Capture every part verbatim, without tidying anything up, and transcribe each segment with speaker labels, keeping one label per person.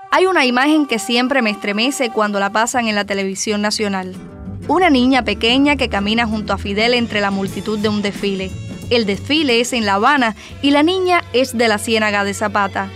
Speaker 1: Hay una imagen que siempre me estremece cuando la pasan en la televisión nacional. Una niña pequeña que camina junto a Fidel entre la multitud de un desfile. El desfile es en La Habana y la niña es de la Ciénaga de Zapata.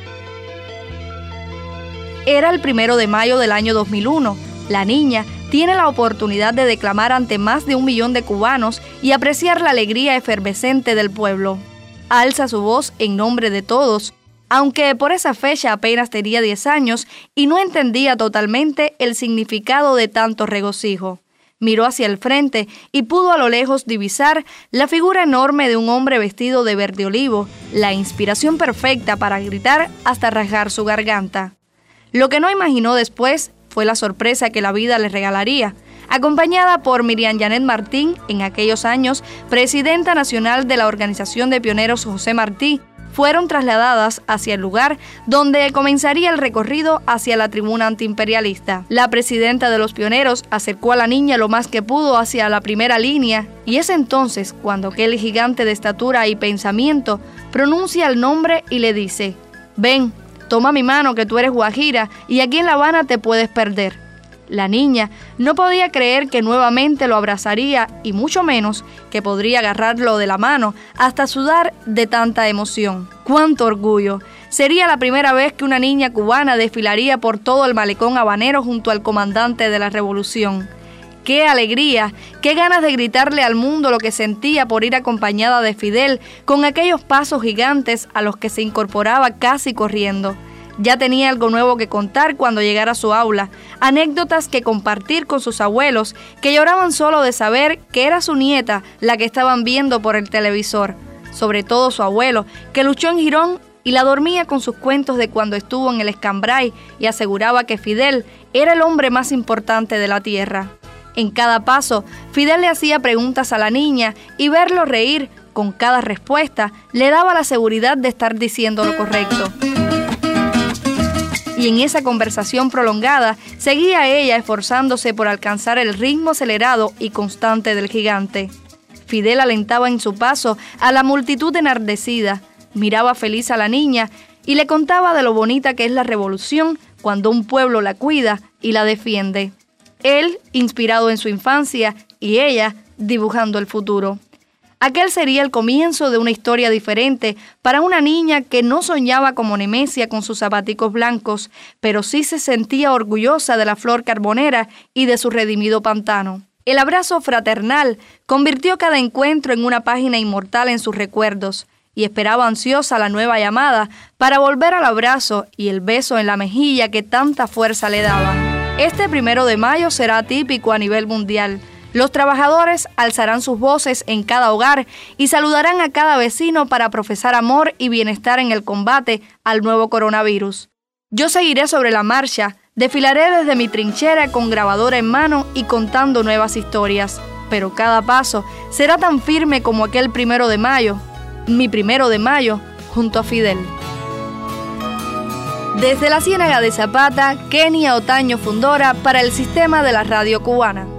Speaker 1: Era el primero de mayo del año dos mil uno. La niña tiene la oportunidad de declamar ante más de un millón de cubanos y apreciar la alegría efervescente del pueblo. Alza su voz en nombre de todos, aunque por esa fecha apenas tenía diez años y no entendía totalmente el significado de tanto regocijo. Miró hacia el frente y pudo a lo lejos divisar la figura enorme de un hombre vestido de verde olivo, la inspiración perfecta para gritar hasta rasgar su garganta. Lo que no imaginó después fue la sorpresa que la vida le regalaría. Acompañada por Miriam Janet Martín, en aquellos años presidenta nacional de la Organización de Pioneros José Martí, fueron trasladadas hacia el lugar donde comenzaría el recorrido hacia la tribuna antiimperialista. La presidenta de los pioneros acercó a la niña lo más que pudo hacia la primera línea y es entonces cuando aquel gigante de estatura y pensamiento pronuncia el nombre y le dice: «Ven, toma mi mano que tú eres guajira y aquí en La Habana te puedes perder». La niña no podía creer que nuevamente lo abrazaría y mucho menos que podría agarrarlo de la mano hasta sudar de tanta emoción. ¡Cuánto orgullo! Sería la primera vez que una niña cubana desfilaría por todo el malecón habanero junto al comandante de la revolución. ¡Qué alegría! ¡Qué ganas de gritarle al mundo lo que sentía por ir acompañada de Fidel con aquellos pasos gigantes a los que se incorporaba casi corriendo! Ya tenía algo nuevo que contar cuando llegara a su aula, anécdotas que compartir con sus abuelos, que lloraban solo de saber que era su nieta la que estaban viendo por el televisor. Sobre todo su abuelo, que luchó en Girón y la dormía con sus cuentos de cuando estuvo en el Escambray y aseguraba que Fidel era el hombre más importante de la tierra. En cada paso, Fidel le hacía preguntas a la niña y verlo reír con cada respuesta le daba la seguridad de estar diciendo lo correcto. Y en esa conversación prolongada seguía ella esforzándose por alcanzar el ritmo acelerado y constante del gigante. Fidel alentaba en su paso a la multitud enardecida, miraba feliz a la niña y le contaba de lo bonita que es la revolución cuando un pueblo la cuida y la defiende. Él, inspirado en su infancia, y ella, dibujando el futuro. Aquel sería el comienzo de una historia diferente para una niña que no soñaba como Nemesia con sus zapaticos blancos, pero sí se sentía orgullosa de la flor carbonera y de su redimido pantano. El abrazo fraternal convirtió cada encuentro en una página inmortal en sus recuerdos y esperaba ansiosa la nueva llamada para volver al abrazo y el beso en la mejilla que tanta fuerza le daba. Este primero de mayo será atípico a nivel mundial. Los trabajadores alzarán sus voces en cada hogar y saludarán a cada vecino para profesar amor y bienestar en el combate al nuevo coronavirus. Yo seguiré sobre la marcha, desfilaré desde mi trinchera con grabadora en mano y contando nuevas historias, pero cada paso será tan firme como aquel primero de mayo, mi primero de mayo, junto a Fidel. Desde la Ciénaga de Zapata, Kenia Otaño Fundora para el Sistema de la Radio Cubana.